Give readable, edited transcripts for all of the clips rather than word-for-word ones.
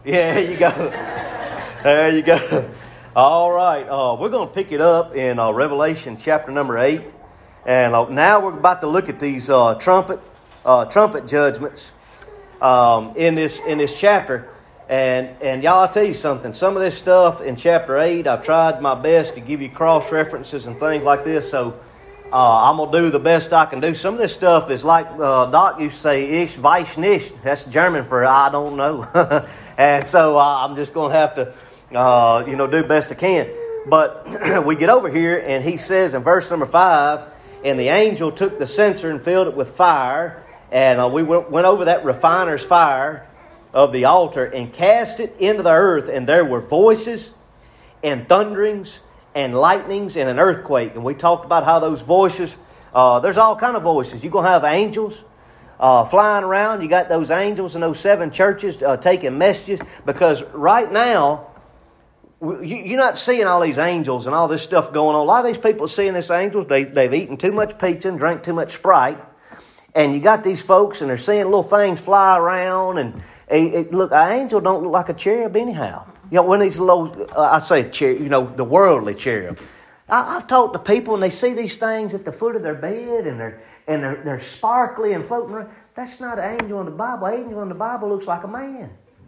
Yeah, there you go. There you go. All right. We're going to pick it up in Revelation chapter number 8. And now we're about to look at these trumpet judgments in this chapter. And y'all, I'll tell you something. Some of this stuff in chapter 8, I've tried my best to give you cross references and things like this. So I'm going to do the best I can do. Some of this stuff is like Doc used to say, ich weiß nicht. That's German for I don't know. And so I'm just going to have to, do best I can. But we get over here and he says in verse number 5, and the angel took the censer and filled it with fire. And we went over that refiner's fire of the altar and cast it into the earth. And there were voices and thunderings and lightnings and an earthquake. And we talked about how those voices, there's all kind of voices. You're going to have angels flying around. You got those angels in those 7 churches taking messages. Because right now, you're not seeing all these angels and all this stuff going on. A lot of these people seeing these angels, they've eaten too much pizza and drank too much Sprite. And you got these folks and they're seeing little things fly around. And look, an angel don't look like a cherub anyhow. You know, when these little, I say cherub, the worldly cherub. I've talked to people and they see these things at the foot of their bed and they're sparkly and floating around. That's not an angel in the Bible. An angel in the Bible looks like a man.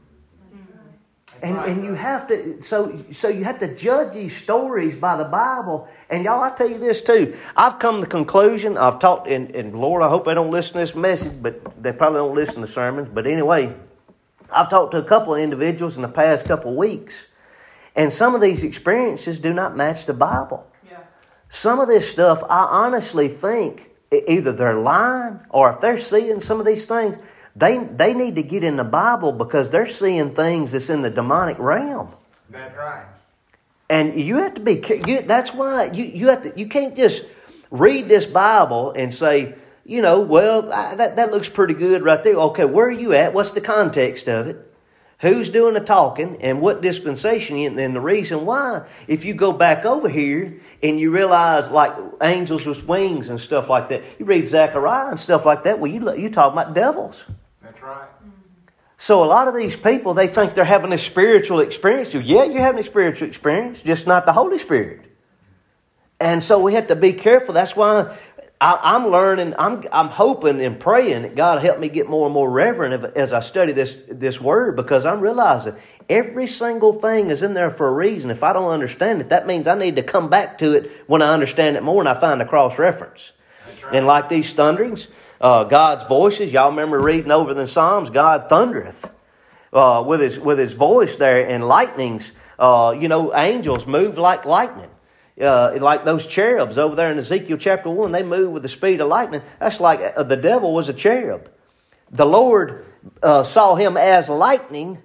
And you have to, so you have to judge these stories by the Bible. And y'all, I tell you this too. I've come to the conclusion, I've talked, and Lord, I hope they don't listen to this message, but they probably don't listen to sermons. But anyway, I've talked to a couple of individuals in the past couple of weeks. And some of these experiences do not match the Bible. Yeah. Some of this stuff, I honestly think either they're lying or if they're seeing some of these things, They need to get in the Bible because they're seeing things that's in the demonic realm. That's right. And you have to be. That's why you can't just read this Bible and say, that looks pretty good right there. Okay, where are you at? What's the context of it? Who's doing the talking and what dispensation? And the reason why, if you go back over here and you realize like angels with wings and stuff like that, you read Zechariah and stuff like that. Well, you talk about devils. That's right. So a lot of these people, they think they're having a spiritual experience. Yeah, you're having a spiritual experience, just not the Holy Spirit. And so we have to be careful. That's why I'm learning, I'm hoping and praying that God help me get more and more reverent as I study this word, because I'm realizing every single thing is in there for a reason. If I don't understand it, that means I need to come back to it when I understand it more and I find a cross-reference. Right. And like these thunderings, God's voices, y'all remember reading over the Psalms, God thundereth with his voice there, and lightnings, angels move like lightning. Like those cherubs over there in Ezekiel chapter 1, they move with the speed of lightning. That's like the devil was a cherub. The Lord saw him as lightning,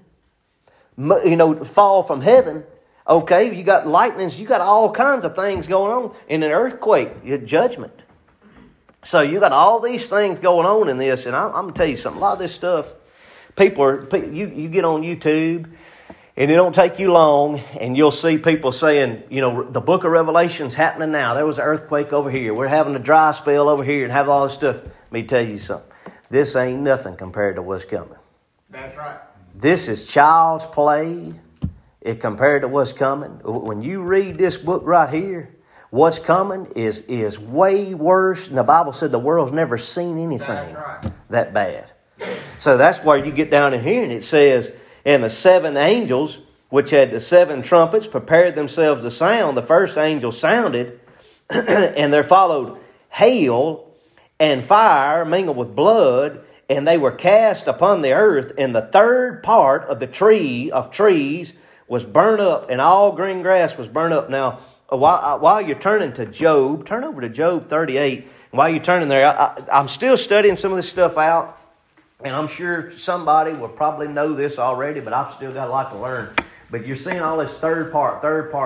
fall from heaven. Okay, you got lightnings, you got all kinds of things going on in an earthquake, judgment. So you got all these things going on in this, and I'm going to tell you something. A lot of this stuff, you get on YouTube, and it don't take you long, and you'll see people saying, the book of Revelation's happening now. There was an earthquake over here. We're having a dry spell over here and have all this stuff. Let me tell you something. This ain't nothing compared to what's coming. That's right. This is child's play compared to what's coming. When you read this book right here, what's coming is way worse. And the Bible said the world's never seen anything that bad. So that's where you get down in here, and it says, and the 7 angels, which had the 7 trumpets, prepared themselves to sound. The first angel sounded, and there followed hail and fire mingled with blood, and they were cast upon the earth, and the third part of the tree of trees was burnt up, and all green grass was burnt up. Now, while you're turning to Job, turn over to Job 38. While you're turning there, I'm still studying some of this stuff out. And I'm sure somebody will probably know this already, but I've still got a lot to learn. But you're seeing all this third part.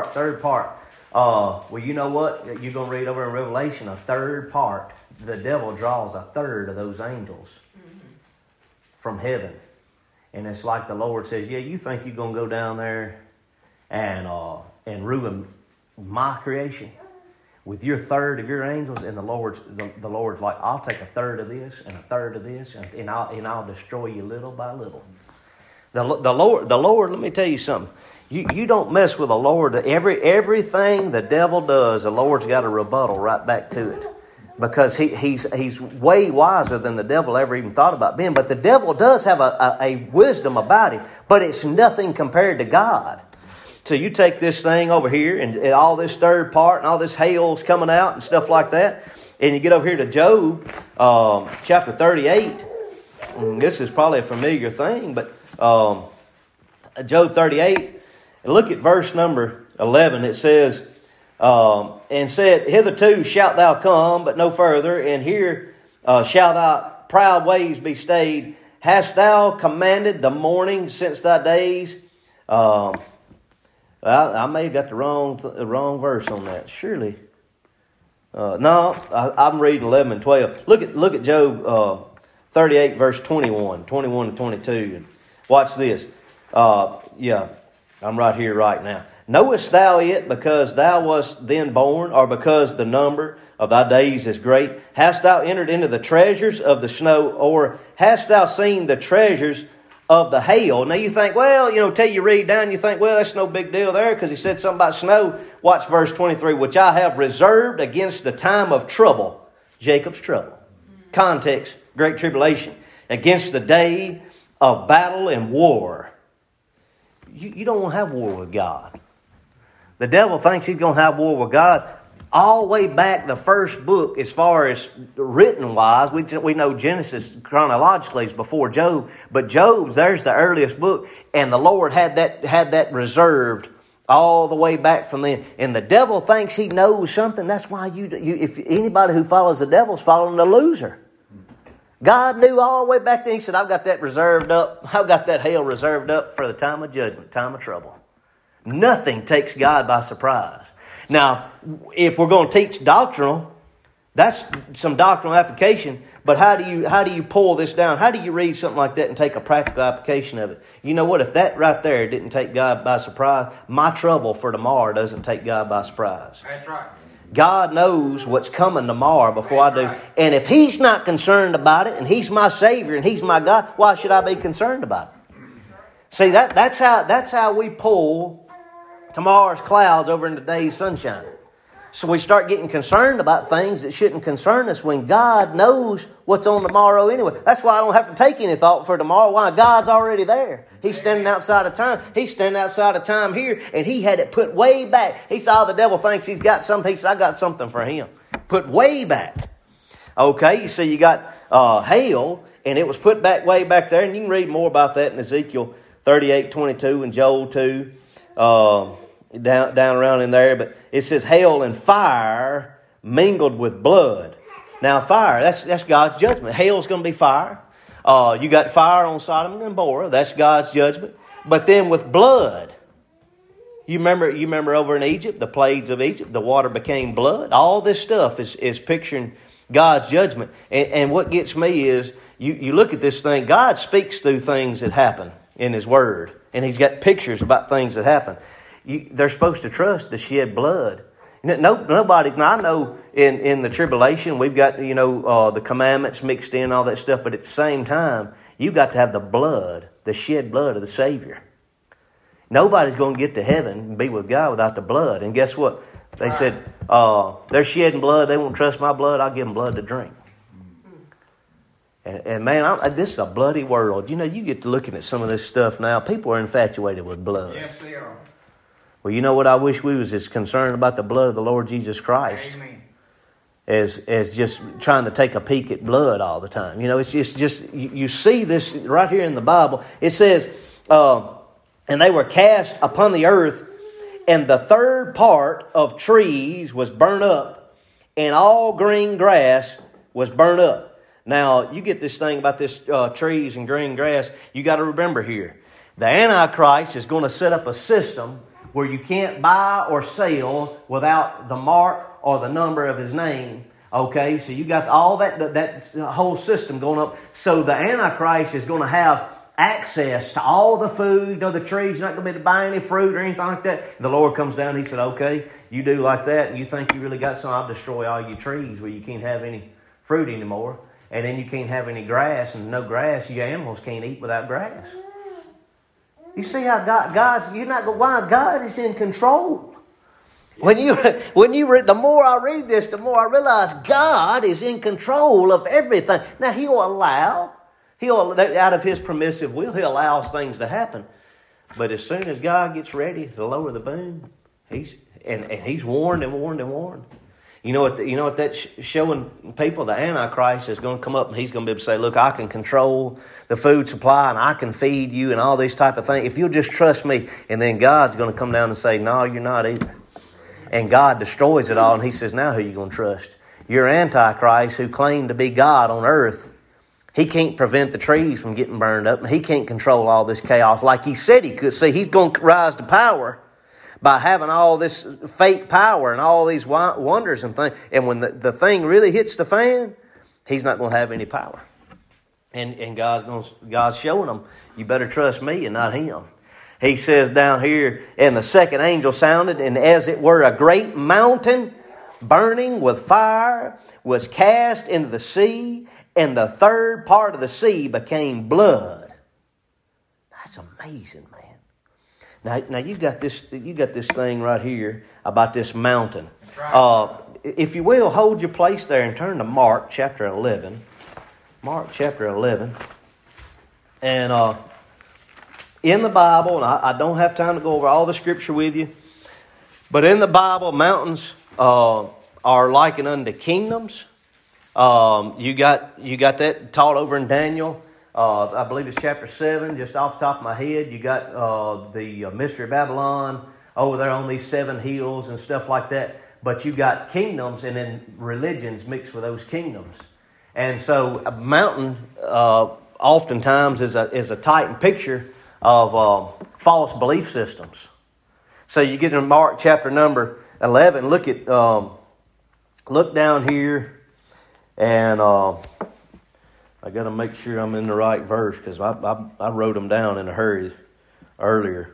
Well, you know what? You're going to read over in Revelation, a third part. The devil draws a third of those angels from heaven. And it's like the Lord says, yeah, you think you're going to go down there and ruin my creation with your third of your angels? And the Lord's like, I'll take a third of this and a third of this, and I'll destroy you little by little. The Lord, let me tell you something. You don't mess with the Lord. Everything the devil does, the Lord's got a rebuttal right back to it. Because he's way wiser than the devil ever even thought about being. But the devil does have a wisdom about him. But it's nothing compared to God. So you take this thing over here and all this third part and all this hail's coming out and stuff like that. And you get over here to Job chapter 38. And this is probably a familiar thing. But Job 38. And look at verse number 11. It says, and said, hitherto shalt thou come, but no further, and here shall thy proud ways be stayed. Hast thou commanded the morning since thy days? Well, I may have got the wrong verse on that. Surely. No, I'm reading 11 and 12. Look at Job 38, verse 21 to 22. And watch this. Yeah. I'm right here right now. Knowest thou it because thou wast then born, or because the number of thy days is great? Hast thou entered into the treasures of the snow, or hast thou seen the treasures of the hail? Now you think, well, till you read down, you think, well, that's no big deal there because he said something about snow. Watch verse 23, which I have reserved against the time of trouble. Jacob's trouble. Context, great tribulation. Against the day of battle and war. You don't want to have war with God. The devil thinks he's going to have war with God. All the way back, the first book, as far as written-wise, we know Genesis chronologically is before Job. But Job's, there's the earliest book. And the Lord had that reserved all the way back from then. And the devil thinks he knows something. That's why if anybody who follows the devil's following the loser. God knew all the way back then. He said, I've got that reserved up. I've got that hail reserved up for the time of judgment, time of trouble. Nothing takes God by surprise. Now, if we're going to teach doctrinal, that's some doctrinal application. But how do you pull this down? How do you read something like that and take a practical application of it? You know what? If that right there didn't take God by surprise, my trouble for tomorrow doesn't take God by surprise. That's right. God knows what's coming tomorrow before I do. And if He's not concerned about it, and He's my Savior, and He's my God, why should I be concerned about it? See, that's how we pull tomorrow's clouds over into today's sunshine. So we start getting concerned about things that shouldn't concern us when God knows what's on tomorrow anyway. That's why I don't have to take any thought for tomorrow. Why? God's already there. He's standing outside of time. He's standing outside of time here, and He had it put way back. He saw the devil thinks he's got something. He said, I got something for him. Put way back. Okay, you see you got hail, and it was put back way back there, and you can read more about that in Ezekiel 38:22 and Joel 2. Down around in there, but it says hail and fire mingled with blood. Now fire, that's God's judgment. Hail's going to be fire. You got fire on Sodom and Gomorrah. That's God's judgment. But then with blood, you remember over in Egypt, the plagues of Egypt, the water became blood. All this stuff is picturing God's judgment. And what gets me is you look at this thing. God speaks through things that happen in His Word, and He's got pictures about things that happen. They're supposed to trust the shed blood. Nobody. Now I know in the tribulation we've got the commandments mixed in, all that stuff. But at the same time, you've got to have the blood, the shed blood of the Savior. Nobody's going to get to heaven and be with God without the blood. And guess what? They said they're shedding blood. They won't trust my blood. I'll give them blood to drink. And man, this is a bloody world. You get to looking at some of this stuff now. People are infatuated with blood. Yes, they are. Well, you know what? I wish we was as concerned about the blood of the Lord Jesus Christ as just trying to take a peek at blood all the time. It's just you see this right here in the Bible. It says, and they were cast upon the earth, and the third part of trees was burnt up, and all green grass was burnt up. Now, you get this thing about this trees and green grass. You got to remember here, the Antichrist is going to set up a system where you can't buy or sell without the mark or the number of His name. Okay, so you got all that whole system going up. So the Antichrist is going to have access to all the food, the trees. You're not going to be able to buy any fruit or anything like that. And the Lord comes down and He said, okay, you do like that, and you think you really got some, I'll destroy all your trees where you can't have any fruit anymore. And then you can't have any grass, and no grass, your animals can't eat without grass. You see how God is in control. When you read, the more I read this, the more I realize God is in control of everything. Now He'll out of His permissive will, He allows things to happen. But as soon as God gets ready to lower the boom, He's warned and warned and warned. You know what that's showing people? The Antichrist is going to come up and he's going to be able to say, look, I can control the food supply and I can feed you and all these type of things. If you'll just trust me. And then God's going to come down and say, no, you're not either. And God destroys it all and He says, now who are you going to trust? Your Antichrist who claimed to be God on earth. He can't prevent the trees from getting burned up. And he can't control all this chaos like he said he could. See, he's going to rise to power by having all this fake power and all these wonders and things. And when the thing really hits the fan, he's not going to have any power. And God's showing them, you better trust me and not him. He says down here, and the second angel sounded, and as it were a great mountain burning with fire was cast into the sea, and the third part of the sea became blood. That's amazing, man. Now you got this thing right here about this mountain. Right. If you will, hold your place there and turn to Mark chapter 11. Mark chapter 11. And in the Bible, and I don't have time to go over all the scripture with you, but in the Bible, mountains are likened unto kingdoms. You got that taught over in Daniel. I believe it's chapter 7, just off the top of my head. You got the Mystery of Babylon over there on these 7 hills and stuff like that. But you got kingdoms and then religions mixed with those kingdoms. And so a mountain oftentimes is a type picture of false belief systems. So you get in Mark chapter number 11. Look down here, and I got to make sure I'm in the right verse because I wrote them down in a hurry earlier.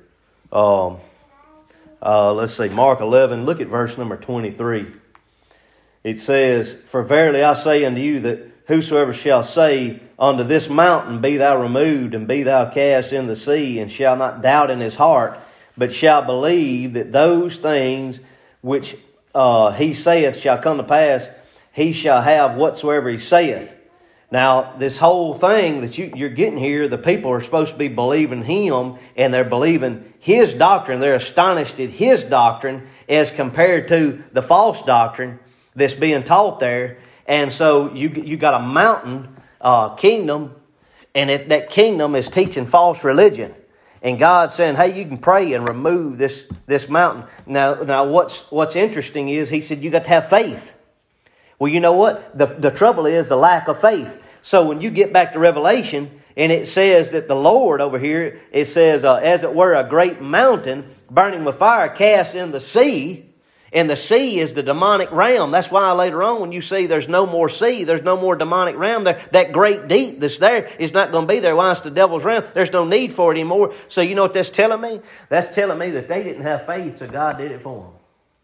Let's see, Mark 11. Look at verse number 23. It says, "For verily I say unto you that whosoever shall say unto this mountain, Be thou removed, and be thou cast in the sea, and shall not doubt in his heart, but shall believe that those things which he saith shall come to pass, he shall have whatsoever he saith." Now, this whole thing that you're getting here, the people are supposed to be believing Him, and they're believing His doctrine. They're astonished at His doctrine as compared to the false doctrine that's being taught there. And so you got a mountain kingdom, and that kingdom is teaching false religion. And God's saying, hey, you can pray and remove this mountain. Now what's interesting is He said you got to have faith. Well, you know what? The trouble is the lack of faith. So when you get back to Revelation, and it says that the Lord over here, it says, as it were a great mountain burning with fire cast in the sea. And the sea is the demonic realm. That's why later on when you see there's no more sea, there's no more demonic realm there. That great deep that's there is not going to be there. Why? It's the devil's realm. There's no need for it anymore. So you know what that's telling me? That's telling me that they didn't have faith, so God did it for them.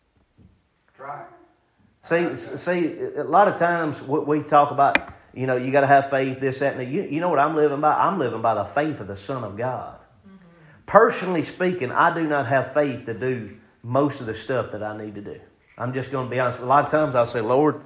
Right. See, a lot of times we talk about, you got to have faith, this, that, and you know what I'm living by? I'm living by the faith of the Son of God. Mm-hmm. Personally speaking, I do not have faith to do most of the stuff that I need to do. I'm just going to be honest. A lot of times I'll say, Lord,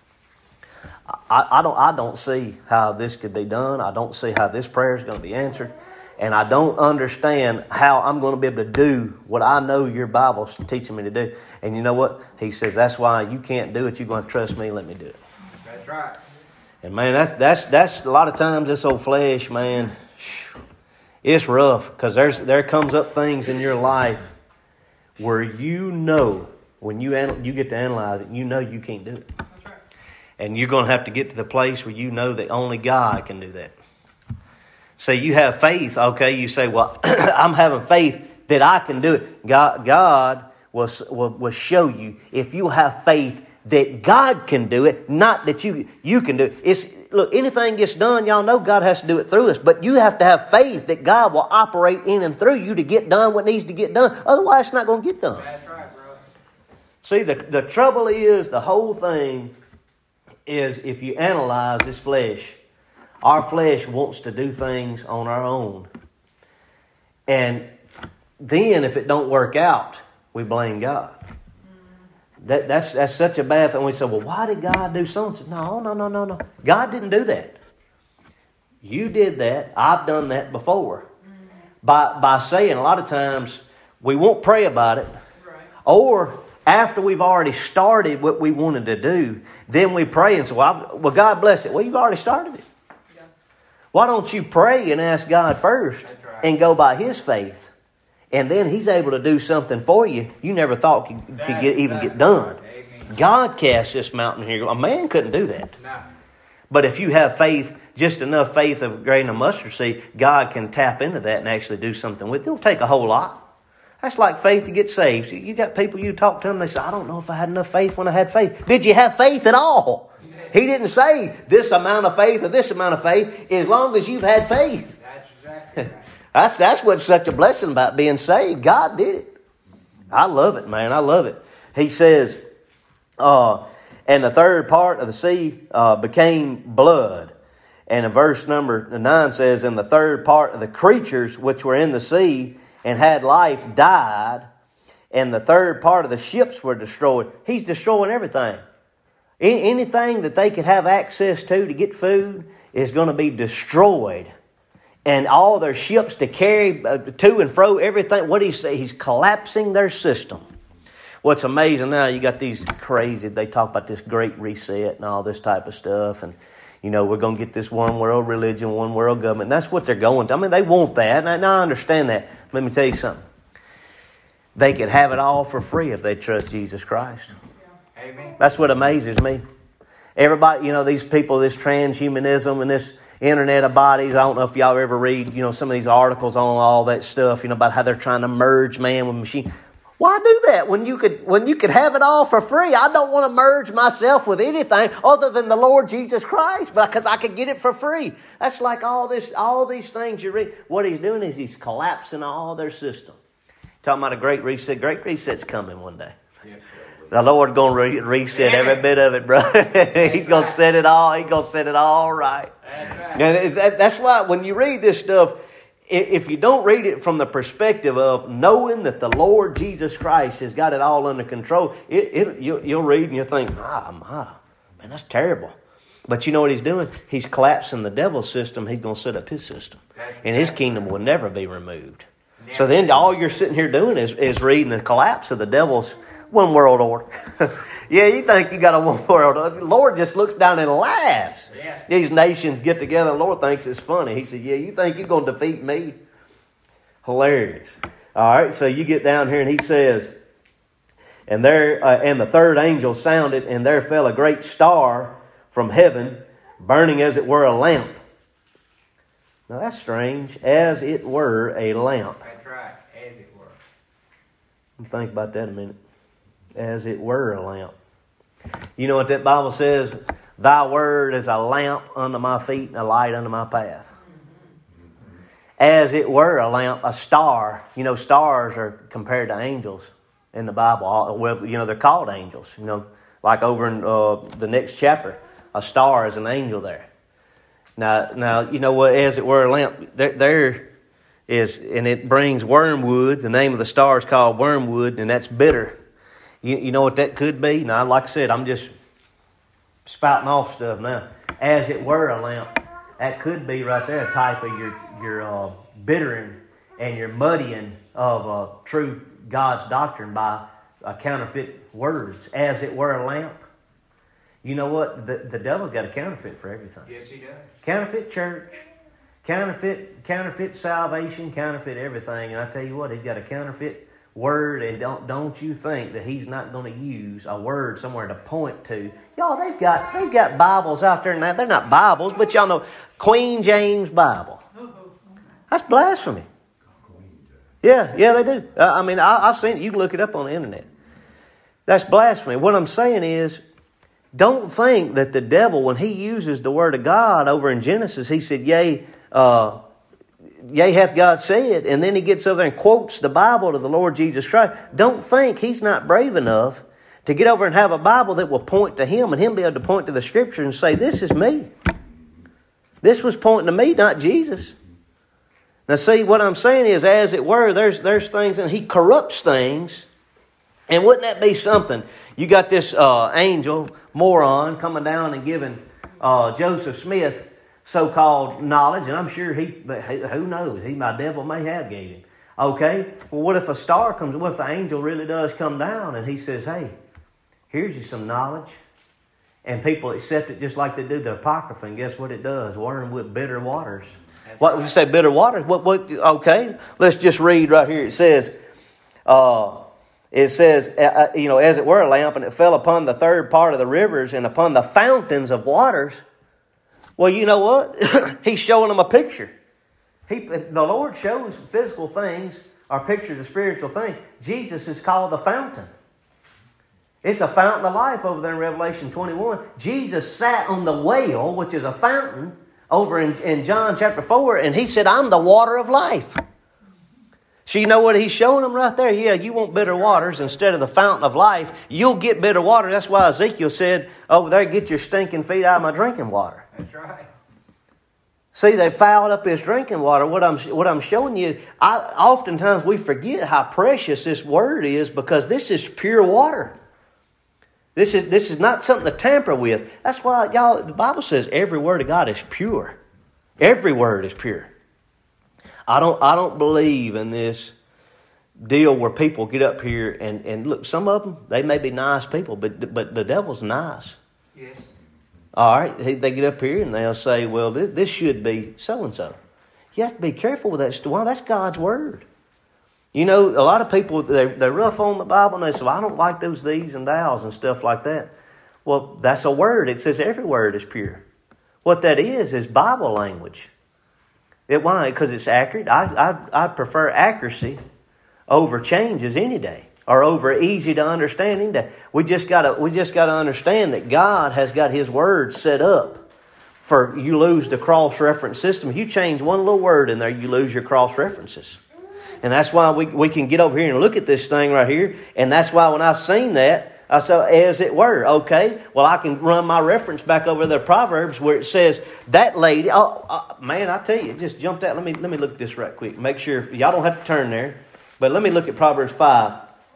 I don't see how this could be done. I don't see how this prayer is going to be answered. And I don't understand how I'm going to be able to do what I know your Bible's teaching me to do. And you know what? He says, that's why you can't do it. You're going to trust me and let me do it. That's right. And man, that's a lot of times this old flesh, man, it's rough. Because there comes up things in your life where when you get to analyze it, you can't do it. That's right. And you're going to have to get to the place where you know that only God can do that. So you have faith, okay? You say, well, I'm having faith that I can do it. God will show you if you have faith that God can do it, not that you can do it. Look, anything gets done, y'all know God has to do it through us. But you have to have faith that God will operate in and through you to get done what needs to get done. Otherwise, it's not going to get done. That's right, bro. See, the trouble is, the whole thing is if you analyze this flesh, our flesh wants to do things on our own. And then if it don't work out, we blame God. That's such a bad thing. We say, well, why did God do something? No. God didn't do that. You did that. I've done that before. By saying, a lot of times, we won't pray about it. Right. Or after we've already started what we wanted to do, then we pray and say, well, God bless it. Well, you've already started it. Yeah. Why don't you pray and ask God first and go by His faith? And then He's able to do something for you you never thought could get done. God cast this mountain here. A man couldn't do that. No. But if you have faith, just enough faith of a grain of mustard seed, God can tap into that and actually do something with it. It'll take a whole lot. That's like faith to get saved. You got people, you talk to them, they say, I don't know if I had enough faith when I had faith. Did you have faith at all? He didn't say this amount of faith or this amount of faith, as long as you've had faith. That's exactly right. That's what's such a blessing about being saved. God did it. I love it, man. I love it. He says, and the third part of the sea became blood. And in verse number 9 says, and the third part of the creatures which were in the sea and had life died, and the third part of the ships were destroyed. He's destroying everything. Anything that they could have access to get food is going to be destroyed. And all their ships to carry to and fro, everything. What do he say? He's collapsing their system. What's amazing now, you got these crazy, they talk about this great reset and all this type of stuff. And, we're going to get this one world religion, one world government. And that's what they're going to. I mean, they want that. And I understand that. Let me tell you something. They could have it all for free if they trust Jesus Christ. Amen. That's what amazes me. Everybody, these people, this transhumanism and this internet of bodies. I don't know if y'all ever read, some of these articles on all that stuff, about how they're trying to merge man with machine. Why do that when you could have it all for free? I don't want to merge myself with anything other than the Lord Jesus Christ, because I could get it for free. That's like all these things you read. What he's doing is he's collapsing all their system. Talking about a great reset. Great reset's coming one day. Yes, the Lord going to reset every bit of it, bro. He's going to set it all. He's going to set it all right. That's right. And that's why when you read this stuff, if you don't read it from the perspective of knowing that the Lord Jesus Christ has got it all under control, you'll read and you'll think, man, that's terrible. But you know what he's doing? He's collapsing the devil's system. He's going to set up his system. And his kingdom will never be removed. So then all you're sitting here doing is reading the collapse of the devil's one world order. Yeah, you think you got a one world order. The Lord just looks down and laughs. Yeah. These nations get together. The Lord thinks it's funny. He said, yeah, you think you're going to defeat me? Hilarious. All right, so you get down here and he says, and the third angel sounded, and there fell a great star from heaven, burning as it were a lamp. Now that's strange. As it were a lamp. That's right. As it were. Think about that a minute. As it were a lamp. You know what that Bible says? Thy word is a lamp unto my feet and a light unto my path. As it were a lamp, a star. Stars are compared to angels in the Bible. Well, they're called angels. Like over in the next chapter, a star is an angel there. Now, you know what? As it were a lamp, there is, and it brings wormwood. The name of the star is called wormwood, and that's bitter. You know what that could be? Now, like I said, I'm just spouting off stuff now. As it were a lamp, that could be right there a type of your bittering and your muddying of true God's doctrine by counterfeit words. As it were a lamp. You know what? The devil's got a counterfeit for everything. Yes, he does. Counterfeit church, counterfeit salvation, counterfeit everything. And I tell you what, he's got a counterfeit word, and don't you think that he's not going to use a word somewhere to point to. Y'all, they've got Bibles out there now. They're not Bibles, but y'all know Queen James Bible. That's blasphemy. Yeah, they do. I've seen it. You can look it up on the internet. That's blasphemy. What I'm saying is, don't think that the devil, when he uses the word of God over in Genesis, he said, yea hath God said, and then he gets over there and quotes the Bible to the Lord Jesus Christ. Don't think he's not brave enough to get over and have a Bible that will point to him, and him be able to point to the Scripture and say, this is me. This was pointing to me, not Jesus. Now see, what I'm saying is, as it were, there's things, and He corrupts things. And wouldn't that be something? You got this angel moron coming down and giving Joseph Smith so-called knowledge, and I'm sure who knows, my devil may have gave him. Okay, well, what if a star comes? What if the angel really does come down and he says, "Hey, here's you some knowledge," and people accept it just like they do the Apocrypha, and guess what it does? Wormwood, bitter waters. What would you say, bitter waters? What? Okay, let's just read right here. It says, as it were, a lamp, and it fell upon the third part of the rivers and upon the fountains of waters. Well, you know what? He's showing them a picture. The Lord shows physical things are pictures of spiritual things. Jesus is called the fountain. It's a fountain of life over there in Revelation 21. Jesus sat on the well, which is a fountain, over in John chapter 4, and He said, "I'm the water of life." So you know what He's showing them right there? Yeah, you want bitter waters instead of the fountain of life. You'll get bitter water. That's why Ezekiel said, "Over there, get your stinking feet out of my drinking water." That's right. See, they fouled up His drinking water. What I'm showing you, oftentimes we forget how precious this Word is, because this is pure water. This is not something to tamper with. That's why, y'all, the Bible says every word of God is pure. Every word is pure. I don't believe in this deal where people get up here and look. Some of them, they may be nice people, but the devil's nice. Yes. All right, they get up here and they'll say, "Well, this should be so and so." You have to be careful with that. Well, that's God's word. You know, a lot of people, they're rough on the Bible, and they say, "Well, I don't like those these and thous and stuff like that." Well, that's a word. It says every word is pure. What that is Bible language. Why? Because it's accurate. I prefer accuracy over changes any day, or over easy to understanding. We just gotta understand that God has got His word set up for you lose the cross-reference system. You change one little word in there, you lose your cross-references. And that's why we can get over here and look at this thing right here. And that's why when I seen that, I said, "As it were." Okay, well, I can run my reference back over the Proverbs where it says that lady. Man, I tell you, it just jumped out. Let me look at this right quick. Make sure y'all don't have to turn there, but let me look at Proverbs 5.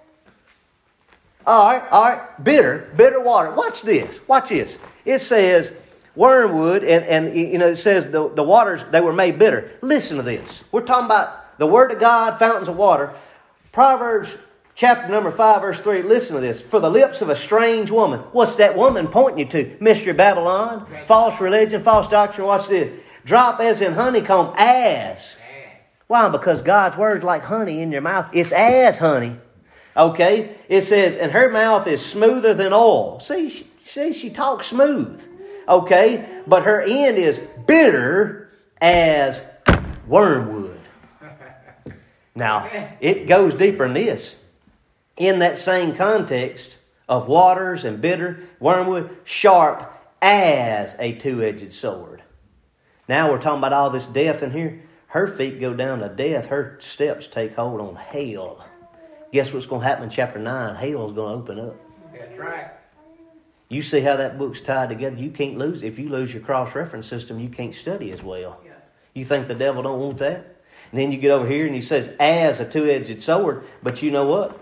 All right. Bitter water. Watch this. It says wormwood, and it says the waters, they were made bitter. Listen to this. We're talking about the Word of God, fountains of water. Proverbs chapter number 5, verse 3. Listen to this. "For the lips of a strange woman." What's that woman pointing you to? Mystery Babylon, false religion, false doctrine. Watch this. "Drop as in honeycomb, as." Why? Because God's word's like honey in your mouth. It's as honey. Okay? It says, "And her mouth is smoother than oil." See, she talks smooth. Okay? But her end is bitter as wormwood. Now, it goes deeper than this. In that same context of waters and bitter, wormwood, sharp as a two-edged sword. Now we're talking about all this death in here. Her feet go down to death. Her steps take hold on hell. Guess what's going to happen in chapter 9? Hell's going to open up. That's right. You see how that book's tied together. You can't lose. If you lose your cross-reference system, you can't study as well. Yeah. You think the devil don't want that? And then you get over here and he says, "as a two-edged sword." But you know what?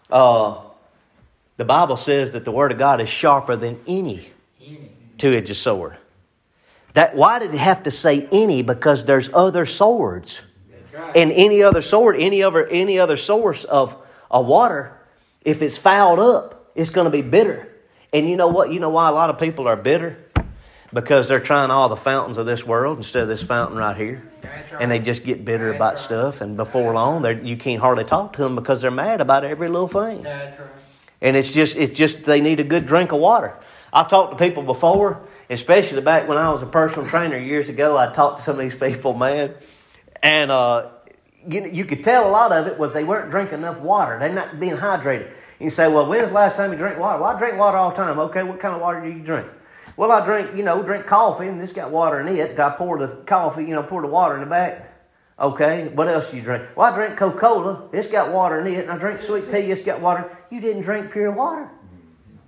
The Bible says that the Word of God is sharper than any two-edged sword. Why did it have to say any? Because there's other swords. That's right. And any other sword, any other source of water, if it's fouled up, it's going to be bitter. And you know what? You know why a lot of people are bitter? Because they're trying all the fountains of this world instead of this fountain right here. That's right. And they just get bitter about stuff. And before long, you can't hardly talk to them because they're mad about every little thing. That's right. And it's just they need a good drink of water. I've talked to people before, especially back when I was a personal trainer years ago. I talked to some of these people, man. And you could tell a lot of it was they weren't drinking enough water. They're not being hydrated. You say, "Well, when's the last time you drank water?" "Well, I drink water all the time." "Okay, what kind of water do you drink?" "Well, I drink coffee, and it's got water in it. I pour the coffee, pour the water in the back." "Okay, what else do you drink?" "Well, I drink Coca-Cola. It's got water in it. And I drink sweet tea. It's got water." You didn't drink pure water.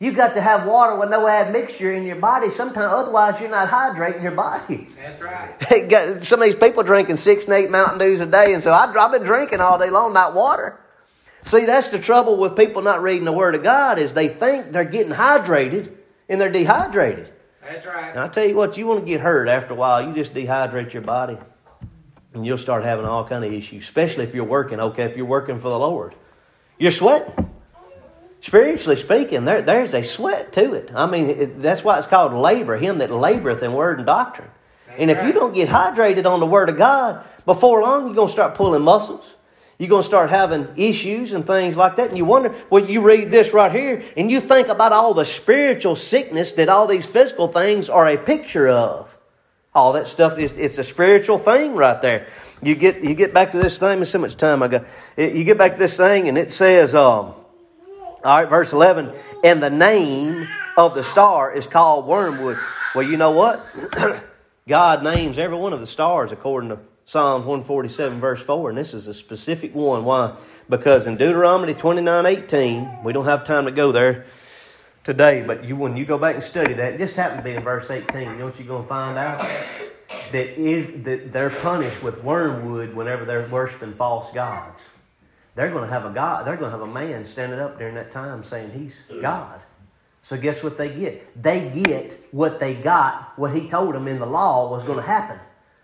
You've got to have water with no admixture in your body. Sometimes, otherwise, you're not hydrating your body. That's right. Some of these people drinking 6 and 8 Mountain Dews a day, and so I've been drinking all day long, not water. See, that's the trouble with people not reading the Word of God, is they think they're getting hydrated, and they're dehydrated. That's right. Now, I tell you what, you want to get hurt after a while, you just dehydrate your body, and you'll start having all kind of issues, especially if you're working, if you're working for the Lord. You're sweating. Spiritually speaking, there's a sweat to it. I mean, that's why it's called labor, him that laboreth in word and doctrine. And if you don't get hydrated on the Word of God, before long you're going to start pulling muscles. You're going to start having issues and things like that. And you wonder, well, you read this right here, and you think about all the spiritual sickness that all these physical things are a picture of. All that stuff, it's a spiritual thing right there. You get back to this thing, there's so much time I got. You get back to this thing, and it says... All right, verse 11, and the name of the star is called Wormwood. Well, you know what? God names every one of the stars according to Psalms 147, verse 4, and this is a specific one. Why? Because in Deuteronomy 29:18, we don't have time to go there today, but when you go back and study that, it just happened to be in verse 18. You know what you're going to find out? That they're punished with wormwood whenever they're worshiping false gods. They're going to have a God. They're going to have a man standing up during that time saying he's God. So guess what they get? They get what they got, what he told them in the law was going to happen.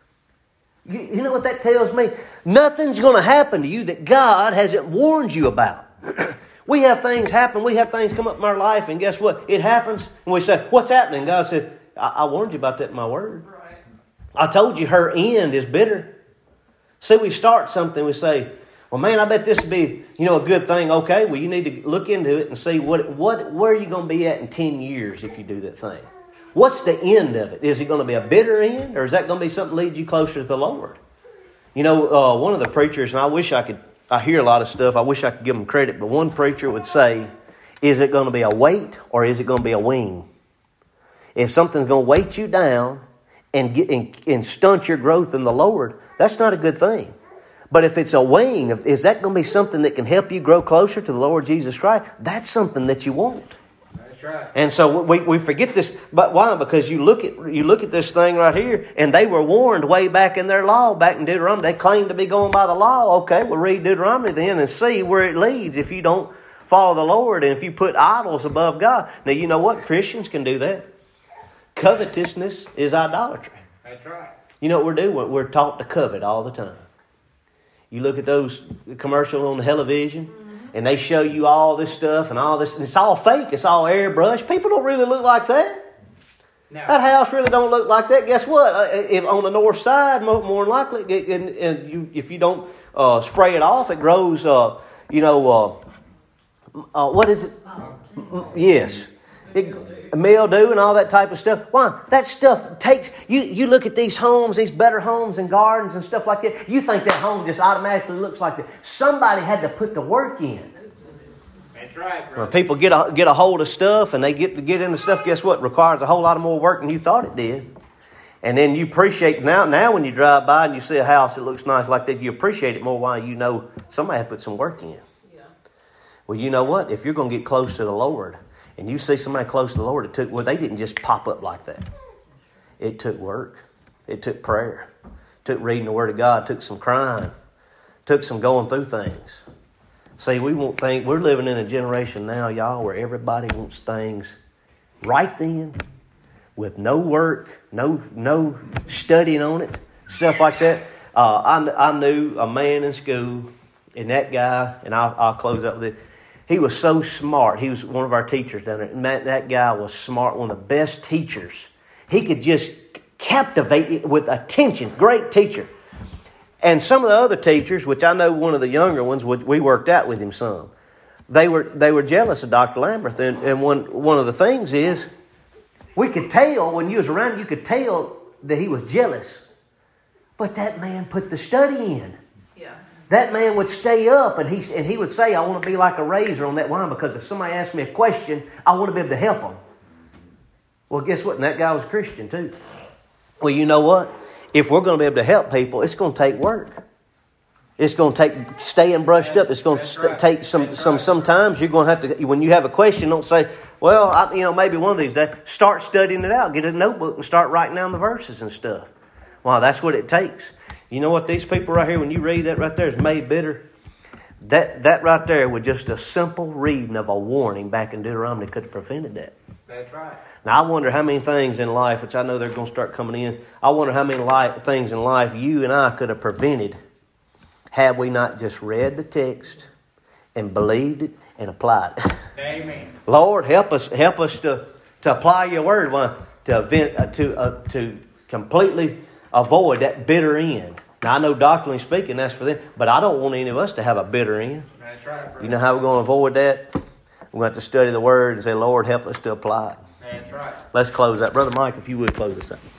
You know what that tells me? Nothing's going to happen to you that God hasn't warned you about. We have things happen. We have things come up in our life, and guess what? It happens, and we say, what's happening? God said, I warned you about that in my word. Right. I told you her end is bitter. See, we start something, we say, well, man, I bet this would be, a good thing. Okay, well, you need to look into it and see where are you going to be at in 10 years if you do that thing. What's the end of it? Is it going to be a bitter end, or is that going to be something that leads you closer to the Lord? One of the preachers, and I hear a lot of stuff, I wish I could give them credit, but one preacher would say, is it going to be a weight or is it going to be a wing? If something's going to weight you down and stunt your growth in the Lord, that's not a good thing. But if it's a wing, is that going to be something that can help you grow closer to the Lord Jesus Christ? That's something that you want. That's right. And so we forget this. But why? Because you look at this thing right here, and they were warned way back in their law, back in Deuteronomy. They claimed to be going by the law. Okay, we'll read Deuteronomy then and see where it leads if you don't follow the Lord and if you put idols above God. Now, you know what? Christians can do that. Covetousness is idolatry. That's right. You know what we're doing? We're taught to covet all the time. You look at those commercials on the television, and they show you all this stuff and all this, and it's all fake. It's all airbrush. People don't really look like that. No. That house really don't look like that. Guess what? If on the north side, more than likely, if you don't spray it off, it grows. What is it? Yes. Mildew and all that type of stuff. Why? That stuff takes... You look at these homes, these better homes and gardens and stuff like that. You think that home just automatically looks like that. Somebody had to put the work in. That's right, bro. When people get a hold of stuff and they get into stuff, guess what? It requires a whole lot more work than you thought it did. And then you appreciate... Now when you drive by and you see a house that looks nice like that, you appreciate it more while you know somebody had put some work in. Yeah. Well, you know what? If you're going to get close to the Lord... and you see somebody close to the Lord, they didn't just pop up like that. It took work. It took prayer. It took reading the Word of God. It took some crying. It took some going through things. See, we're living in a generation now, y'all, where everybody wants things right then, with no work, no studying on it, stuff like that. I knew a man in school, and that guy, and I'll close up with it. He was so smart. He was one of our teachers down there. And that guy was smart, one of the best teachers. He could just captivate it with attention. Great teacher. And some of the other teachers, which I know one of the younger ones, we worked out with him some. They were jealous of Dr. Lamberth. And one of the things is, we could tell, when you was around, you could tell that he was jealous. But that man put the study in. Yeah. That man would stay up and he would say, I want to be like a razor on that line, because if somebody asks me a question, I want to be able to help them. Well, guess what? And that guy was a Christian too. Well, you know what? If we're going to be able to help people, it's going to take work. It's going to take staying brushed up. It's going to take sometimes you're going to have to, when you have a question, don't say, well, maybe one of these days, start studying it out. Get a notebook and start writing down the verses and stuff. Wow, that's what it takes. You know what? These people right here, when you read that right there, is made bitter. That right there with just a simple reading of a warning back in Deuteronomy could have prevented that. That's right. Now, I wonder how many things in life, which I know they're going to start coming in, I wonder how many things in life you and I could have prevented had we not just read the text and believed it and applied it. Amen. Lord, help us to apply your word, to completely avoid that bitter end. Now, I know doctrinally speaking, that's for them, but I don't want any of us to have a bitter end. That's right, brother. You know how we're going to avoid that? We're going to have to study the word and say, Lord, help us to apply it. That's right. Let's close that. Brother Mike, if you would close us up.